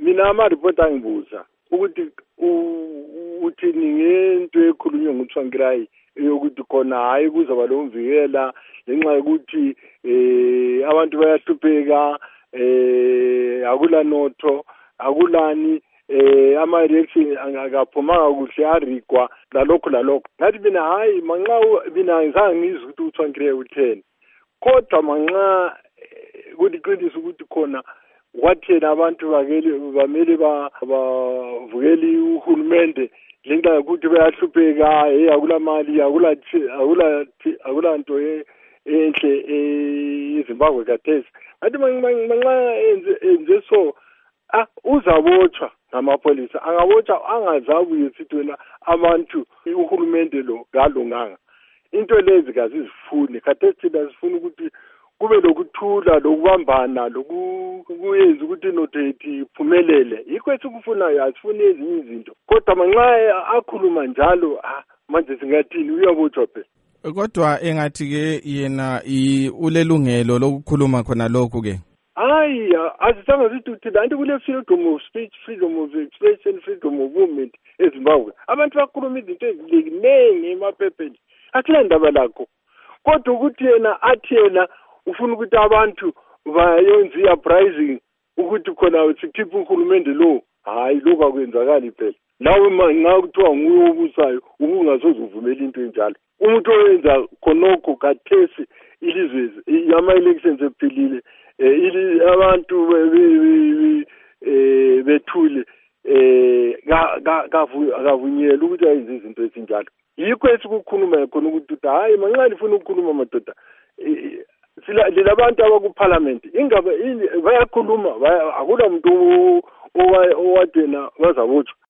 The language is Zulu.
mina ama-report angibuza ukuthi uthini ngento ekhulunywe nguTsvangirai yokuthi khona hayi kuzaba lo mvikela ngenxa yokuthi abantu bayahlupheka akula notho akulani ama-election angakaphumanga kuhle arigwa lalokho ngathi mina hayi manxa mina ngizange ngizwe ukuthi uTsvangirai utheni kodwa manxa kuliqiniso ukuthi khona wathena abantu bamele bavukele uhulumende ngenxa yokuthi bayahlupheka akula mali akula nto enhle eZimbabwe kathesi ngathi manxa enze so uzabotshwa ngamapolisa angabotshwa angazabuye sithwena abantu uhulumende lo ngalunganga into lezi kazizifuni khathesi thina sifuna ukuthi kube lokuthula lokubambana lokuyenza ukuthi inotho yethu iphumelele yikho esikufunayo asifuni ezinye izinto kodwa manxa akhuluma njalo manje singathini uyabotshwa phela kodwa engathi-ke yena ulelungelo lokukhuluma khona lokhu ke hayi asisanga sithi thina anti kule freedom of speech freedom of expression freedom of movement eZimbabwe abantu bakhuluma izinto eziningi emaphepheni akula ndaba lakho kodwa ukuthi yena athi yena ufuna ukuthi abantu bayenze i-uprising ukuthi khona sikhiphe uhulumende lo hayi lokhu akwenzakali phela nawe nxa kuthiwa nguye obusayo ubungasoze uvumele into enjalo umuntu owenza khonokho kathesi ilizwe ama-elections ephilile abantu bethule akavunyelwa ukuthi ayenze izinto ezinjalo yikho esikukhuluma khona ukuthi hayi manxa nifuna ukukhuluma madoda lilabantu abakuphalamenti ingaba bayakhuluma akula muntu owathena bazabotshwa